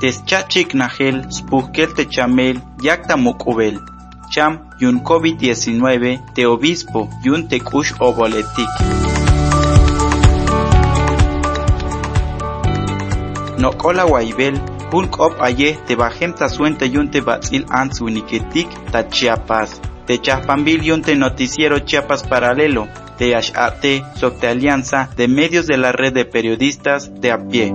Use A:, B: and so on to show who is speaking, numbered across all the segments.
A: Teschachik Nahel, Spukel Techamel, Yakta Mukubel, Cham, Yun COVID-19, Te Obispo, Yun Tekush Oboletik. Nokola Waibel, Hulk op aye, te bajem ta suente yun te batzil ans uniketik, ta Chiapas. Te Chapambil yun te noticiero Chiapas Paralelo, de Ashate, Socte Alianza, de medios de la red de periodistas de a pie.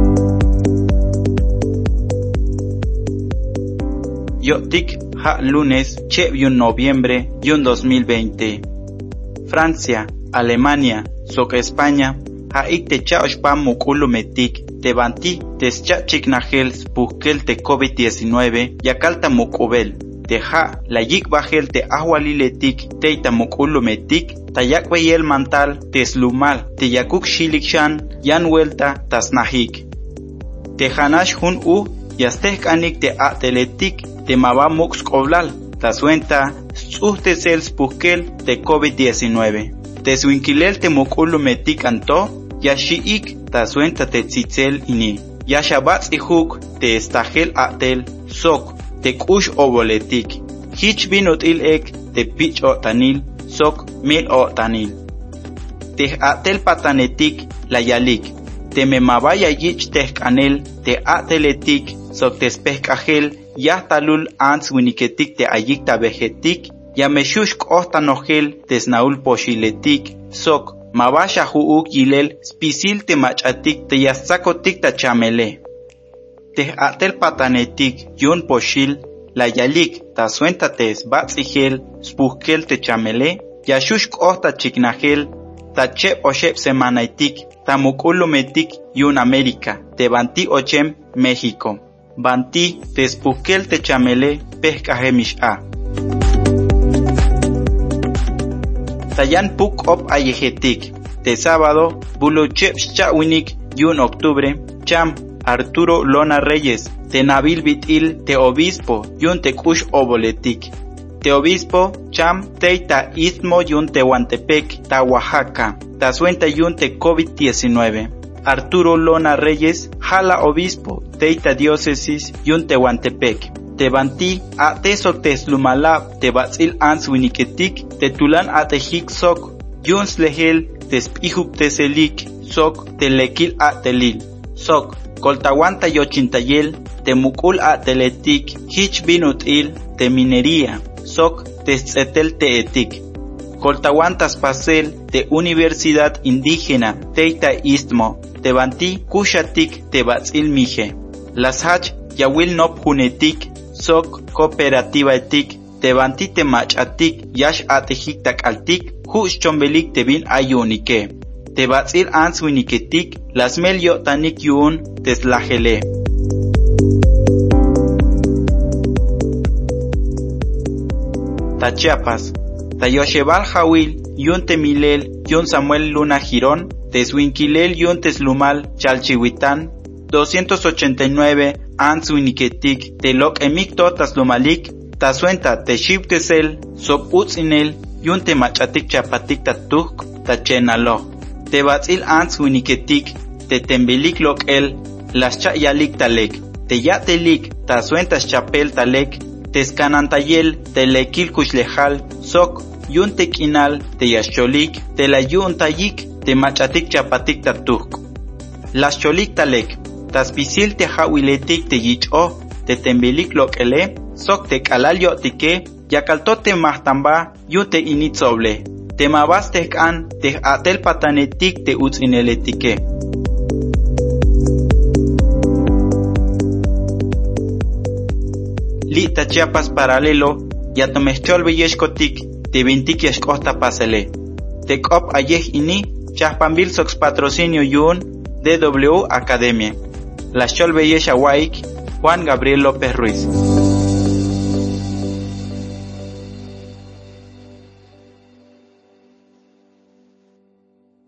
A: Yotik, ha lunes, che yun noviembre, yun 2020. Francia, Alemania, Soc España, ha ik te chaoshpam mukulu metik, te banti, te schachik nahel spukel te COVID-19, yakalta mukubel. Te ha, la yik bajel te ahualiletik, teita mukulu metik, tayakwe el mantal, te slumal, te yakuk shilikshan, yan vuelta, tasnahik. Te hanash hun yasteh anik te ateletik, te maba mux koblal, tasuenta, te sel spukel te COVID-19. Te suinkilel te mukulu metik anto, yashiik, tasuenta te tzitzel ini. Yashabats ihuk, te estahel atel, sok, te kush oboletik. Hich binut ek, te pich otanil, sok mil otanil. Te atel patanetik, la yalik. Te memabaya yich tehkanel, te ateletik, sok te spehkahel, yahtalul ans winiketik te ayikta vegetik, yameshushk ohtanogel, te snaul poshiletik, sok, mabasha huuk yilel, spisil te machatik, te yasakotik ta chamele. Te atel patanetik, yun poshil, la yalik, ta suenta te sbatzigel, spuhkel te chamele, yashushk ohta chiknagel, ta chep oshep semanaitik, ta mukulumetik, yun América, te banti ochem, México. Banti, te spuhkel te chamele, pehkahemish a. Tayan puk op ayejetik, te sábado, buluchep chawinik, yun octubre, cham, Arturo Lona Reyes, te Nabil Bitil, te Obispo, yun te kush oboletik. Te Obispo, cham, teita istmo yun te Huantepec, ta Oaxaca, ta suenta yun te COVID-19. Arturo Lona Reyes, jala Obispo, teita diócesis, yun te Huantepec. Te banti, a te sok te slumalab, te batzil ans winiketik, te tulan a te hik sok, yun slehel, te spihuk te selik, sok, te lekil a telil, sok, koltawanta yochintayel, te mukul a teletik, hich binutil, te minería, sok, te tzetel te etik. Koltawantas pasel, te Universidad Indígena, teita istmo, te banti, kushatik, te batzil mije. Las hach, yawil nop hunetik, sok, cooperativa etik, te banti te machatik, yash atejik tak altik, hush chombelik te bin ayunike. Te batzil ans winiketik, las mel yotanik yun, teslajele. Ta Chiapas, ta Yoshebal Jawil, yun te Milel, yun Samuel Luna Girón, te Swinquilel yun teslumal, Chalchihuitán, 289, ans winiketik, te lok emik totas lumalik, ta suenta te shibtesel, sop utzinel, yun te machatik chapatik ta tuk, ta chenalo. Te batzil ans winiketik, te tembilik lok el, las chayalik talek, te yatelik, ta suentas chapel talek, te scanantayel, te lekil kushlejal, sok, yun te kinal, te yascholik, te la yun tayik, te machatik chapatik ta tuk. Las cholik talek, ta spisil te hawiletik te yicho, te tembilik lok ele, sok te kalal yotike, yakaltote mahtamba, yun te initzoble. Te mabastek an, te atel patanetik te utzineletike. Lita Chiapas Paralelo, yatomechol beyeshkotik, te vintik yashkosta pasele. Te kop ayeh ini, chahpambil sox patrocinio yun, DW Academia. La chol beyesh awaik, Juan Gabriel López Ruiz.